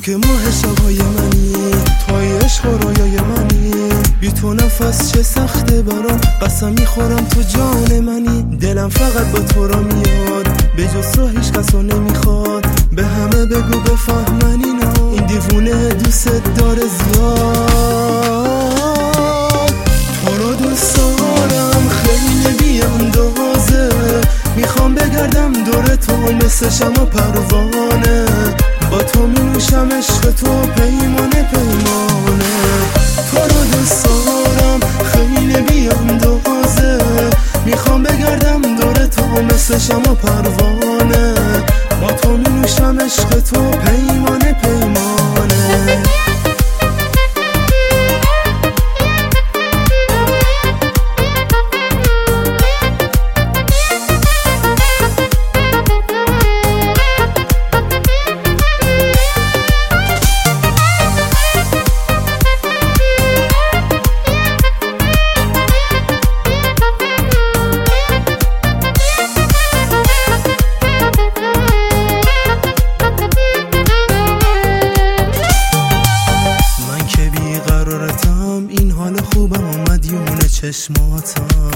که ماه شبای منی، توی عشق و رویای منی. بی تو نفس چه سخته برام، قسم میخورم تو جان منی. دلم فقط با تو را میاد، به جز تو هیچ کسو نمیخواد. به همه بگو بفهمن اینا، این دیوونه دوست داره زیاد. تو رو دوست دارم خیلی بی اندازه، میخوام بگردم دور تو مثل شمع پروانه. با تو می نوشم عشق تو پیمانه پیمانه. تو رو دوست دارم خیلی بی اندازه، میخوام بگردم دور تو مثل شمع پروانه. با تو می نوشم عشق تو پیمانه پیمانه. این حال خوبم اومد یونه چشماتم،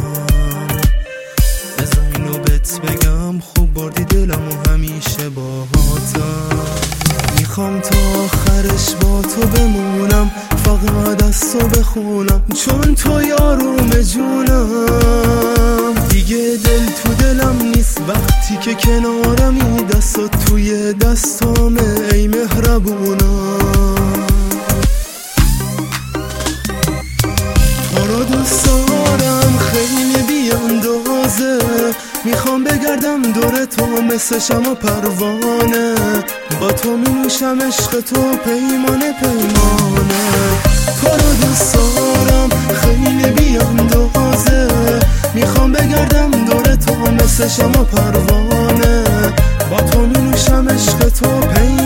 بذار اینو بهت بگم خوب بردی دلم و همیشه باهاتم. میخوام تا آخرش با تو بمونم، فقط از تو بخونم، چون تو یاروم جونم. دیگه دل تو دلم نیست وقتی که کنارمی، دستات توی دستامه ای مهربونم. تو رو دوست دارم خیلی بی اندازه، میخوام بگردم دور تو مثل شمع پروانه. با تو می نوشم عشق تو پیمانه پیمانه. تو رو دوست دارم خیلی بی اندازه، میخوام بگردم دور تو مثل شمع پروانه. با تو می نوشم عشق تو پیمانه.